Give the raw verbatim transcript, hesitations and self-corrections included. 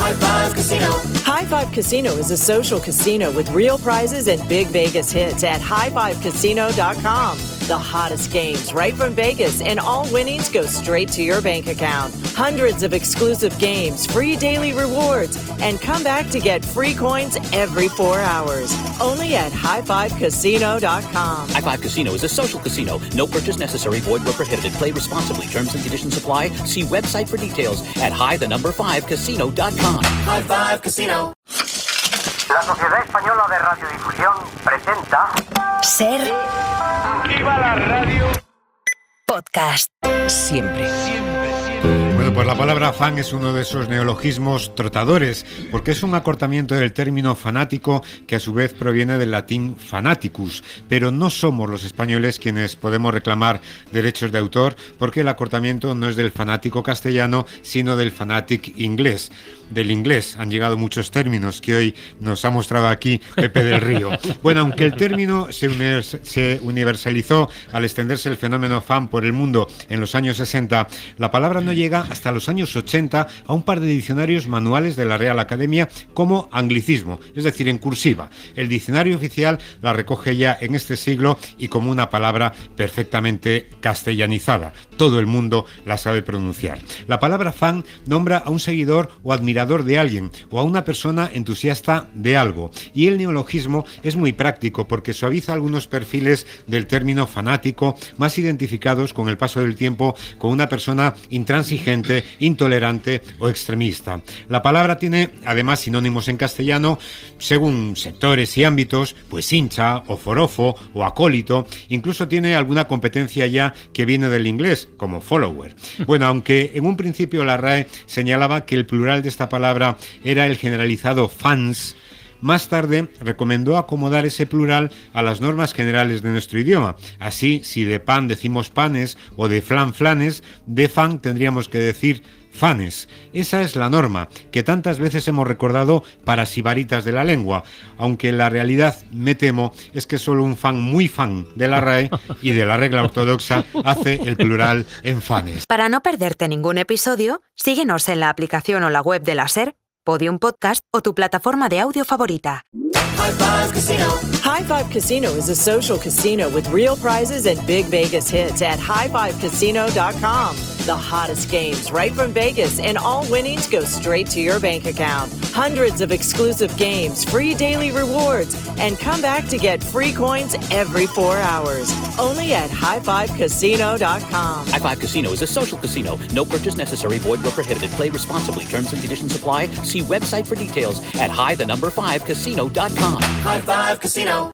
High Five Casino. High Five Casino is a social casino with real prizes and big Vegas hits at high five casino dot com. The hottest games right from Vegas, and all winnings go straight to your bank account. Hundreds of exclusive games, free daily rewards, and come back to get free coins every four hours. Only at high five casino dot com. High Five Casino is a social casino. No purchase necessary. Void where prohibited. Play responsibly. Terms and conditions apply. See website for details at high the number five casino dot com. High Five Casino. La Sociedad Española de Radiodifusión presenta Ser ¡Viva la radio! Podcast. Siempre. Bueno, pues la palabra fan es uno de esos neologismos trotadores, porque es un acortamiento del término fanático que a su vez proviene del latín fanaticus, pero no somos los españoles quienes podemos reclamar derechos de autor, porque el acortamiento no es del fanático castellano, sino del fanatic inglés. Del inglés han llegado muchos términos que hoy nos ha mostrado aquí Pepe del Río. Bueno, aunque el término se, univers- se universalizó al extenderse el fenómeno fan por el mundo en los años sesenta, la palabra no llega hasta los años ochenta a un par de diccionarios manuales de la Real Academia como anglicismo, es decir, en cursiva. El diccionario oficial la recoge ya en este siglo y como una palabra perfectamente castellanizada. Todo el mundo la sabe pronunciar. La palabra fan nombra a un seguidor o admirador de alguien o a una persona entusiasta de algo. Y el neologismo es muy práctico porque suaviza algunos perfiles del término fanático más identificados con el paso del tiempo con una persona intransigente, intolerante o extremista. La palabra tiene además sinónimos en castellano según sectores y ámbitos, pues hincha o forofo o acólito, incluso tiene alguna competencia ya que viene del inglés, como follower. Bueno, aunque en un principio la R A E señalaba que el plural de esta palabra era el generalizado fans, más tarde recomendó acomodar ese plural a las normas generales de nuestro idioma. Así, si de pan decimos panes o de flan flanes, de fan tendríamos que decir fanes. Esa es la norma que tantas veces hemos recordado para sibaritas de la lengua, aunque la realidad, me temo, es que solo un fan muy fan de la R A E y de la regla ortodoxa hace el plural en fanes. Para no perderte ningún episodio, síguenos en la aplicación o la web de la SER, Podium Podcast o tu plataforma de audio favorita. High Five Casino. High Five Casino is a social casino with real prizes and big Vegas hits at high five casino dot com. The hottest games right from Vegas, and all winnings go straight to your bank account. Hundreds of exclusive games, free daily rewards, and come back to get free coins every four hours. Only at high five casino dot com. High Five Casino is a social casino. No purchase necessary. Void where prohibited. Play responsibly. Terms and conditions apply. See website for details at high the number five casino dot com. High Five Casino.